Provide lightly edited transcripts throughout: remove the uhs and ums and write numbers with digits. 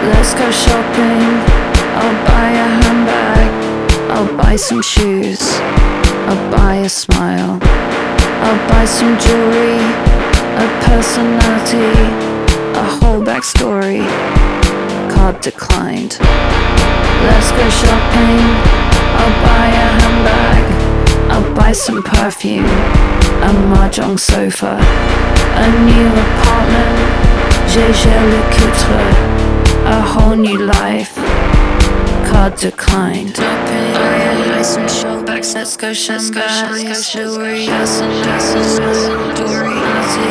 Let's go shopping. I'll buy a handbag. I'll buy some shoes. I'll buy a smile. I'll buy some jewelry, a personality, a whole backstory. Card declined. Let's go shopping. I'll buy a handbag. I'll buy some perfume, a mahjong sofa, a new apartment. J'ai le cutre, a whole new life. Card declined. Buy some showbacks. Let's go shopping. Jewelry, jewelry,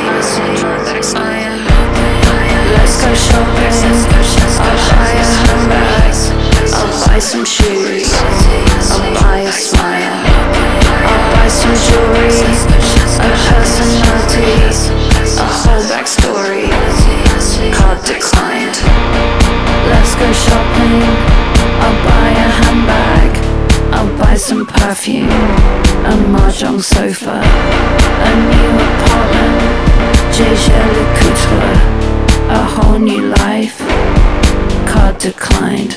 let's go shopping. I'll buy a handbag. I'll buy some shoes. I'll buy a smile. I'll buy some jewelry, a personality, a whole backstory. Card declined. Let's go shopping. I'll buy a handbag. I'll buy some perfume, a mahjong sofa, a new apartment. J'ai le cutre, a whole new life. Card declined.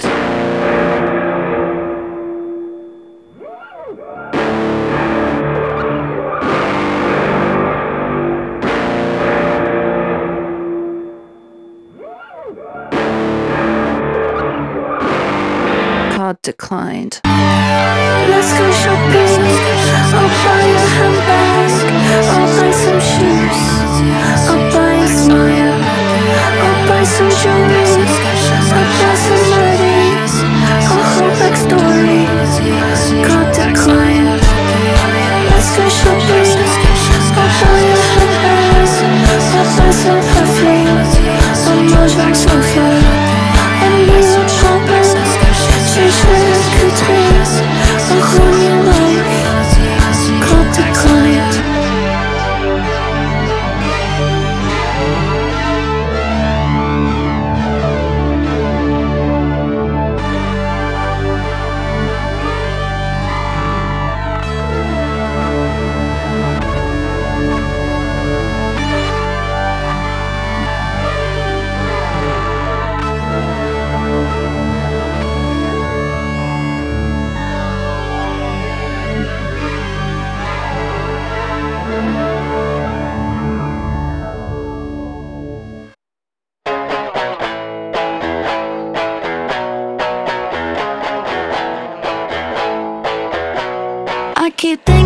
Card declined. Let's go shopping. I'll buy a handbag. I'll buy some shoes. I'll buy a smile. I'll buy some jewelry. I'll buy some melodies. A whole backstory. Card declined. Let's go shopping. I'll buy a handbag. I'll buy some perfume. A mahjong sofa. A new apartment. J'ai le cutre, a whole new life. Card declined. I keep